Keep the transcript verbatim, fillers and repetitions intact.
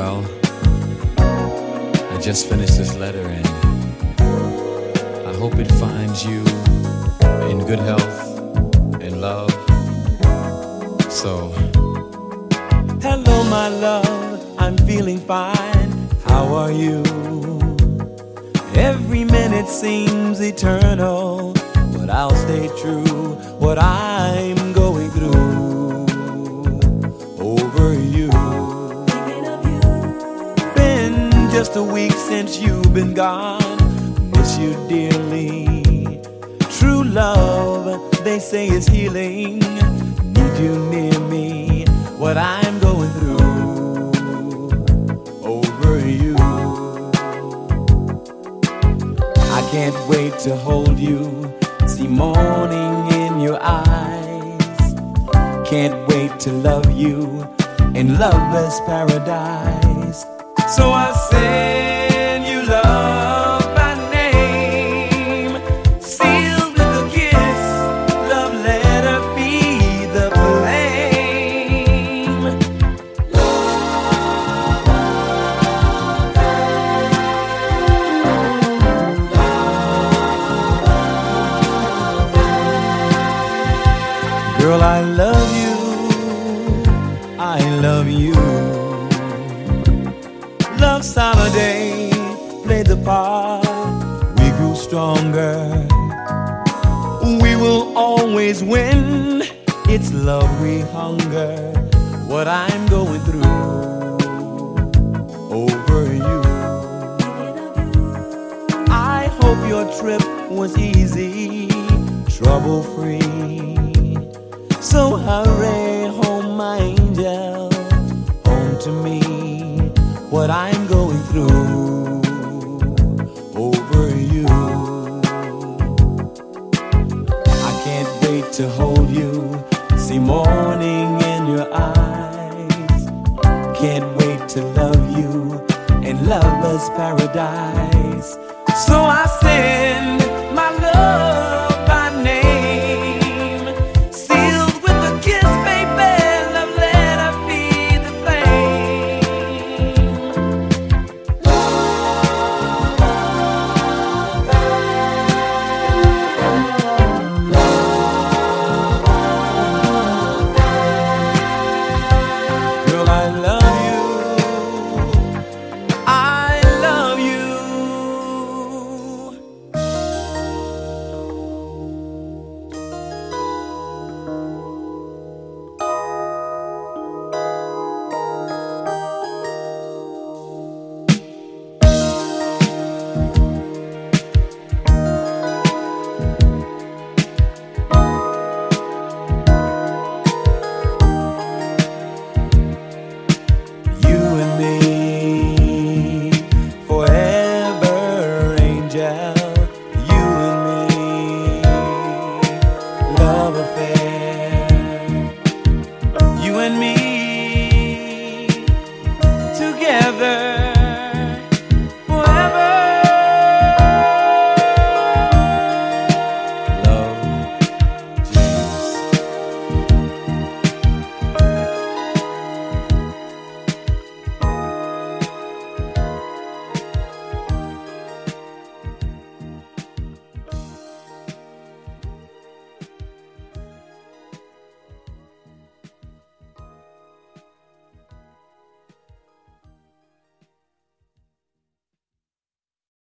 Well, I just finished this letter and I hope it finds you in good health and love. So, hello my love, I'm feeling fine. How are you? Every minute seems eternal, but I'll stay true. What I'm going through over you. Been just a week since you've been gone. Miss you dearly. True love, they say, is healing. Need you near me. What I'm going through over you. I can't wait to hold you, see morning in your eyes. Can't wait to love you in loveless paradise. So I send you love by name, sealed with a kiss. Love, let her be the flame. Girl, I love you, I love you. Love's holiday played the part. We grew stronger. We will always win. It's love we hunger. What I'm going through over you. I hope your trip was easy, trouble-free. So hurry home, my angel, home to me. What I'm going through over you. I can't wait to hold you, see morning in your eyes. Can't wait to love you in loveless paradise. So I say